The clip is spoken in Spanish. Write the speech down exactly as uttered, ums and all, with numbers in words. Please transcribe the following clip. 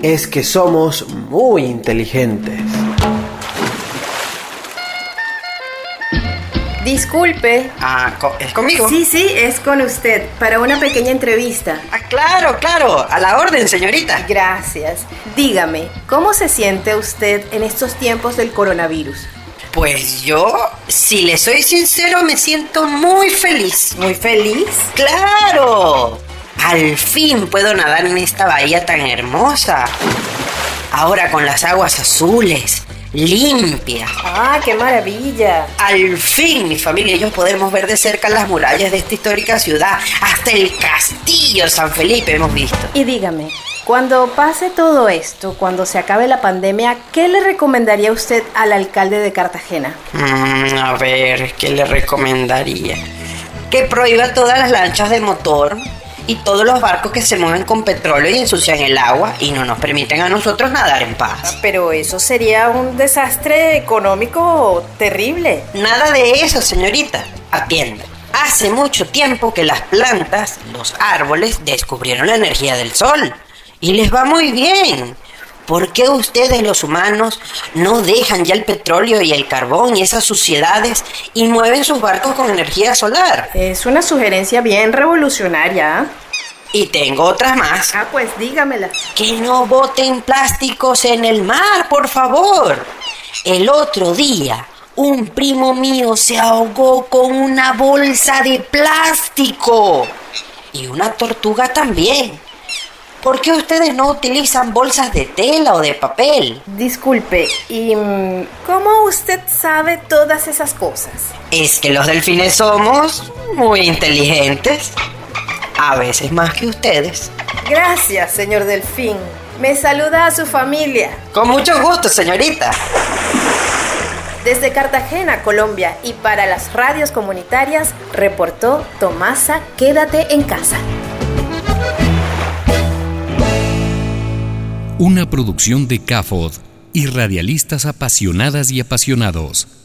es que somos muy inteligentes. Disculpe. Ah, ¿es conmigo? Sí, sí, es con usted, para una pequeña entrevista. Ah, claro, claro, a la orden, señorita. Gracias. Dígame, ¿cómo se siente usted en estos tiempos del coronavirus? Pues yo, si le soy sincero, me siento muy feliz. ¿Muy feliz? ¡Claro! Al fin puedo nadar en esta bahía tan hermosa. Ahora con las aguas azules, limpias. ¡Ah, qué maravilla! Al fin mi familia y yo podemos ver de cerca las murallas de esta histórica ciudad. Hasta el castillo San Felipe hemos visto. Y dígame, cuando pase todo esto, cuando se acabe la pandemia, ¿qué le recomendaría usted al alcalde de Cartagena? Mm, a ver, ¿qué le recomendaría? Que prohíba todas las lanchas de motor y todos los barcos que se mueven con petróleo y ensucian el agua y no nos permiten a nosotros nadar en paz. Pero eso sería un desastre económico terrible. Nada de eso, señorita. Atienda. Hace mucho tiempo que las plantas, los árboles, descubrieron la energía del sol. Y les va muy bien. ¿Por qué ustedes los humanos no dejan ya el petróleo y el carbón y esas suciedades y mueven sus barcos con energía solar? Es una sugerencia bien revolucionaria. Y tengo otras más. Ah, pues dígamela. Que no boten plásticos en el mar, por favor. El otro día, un primo mío se ahogó con una bolsa de plástico. Y una tortuga también. ¿Por qué ustedes no utilizan bolsas de tela o de papel? Disculpe, ¿y cómo usted sabe todas esas cosas? Es que los delfines somos muy inteligentes. A veces más que ustedes. Gracias, señor Delfín. Me saluda a su familia. Con mucho gusto, señorita. Desde Cartagena, Colombia, y para las radios comunitarias, reportó Tomasa Quédate en Casa. Una producción de C A F O D y radialistas apasionadas y apasionados.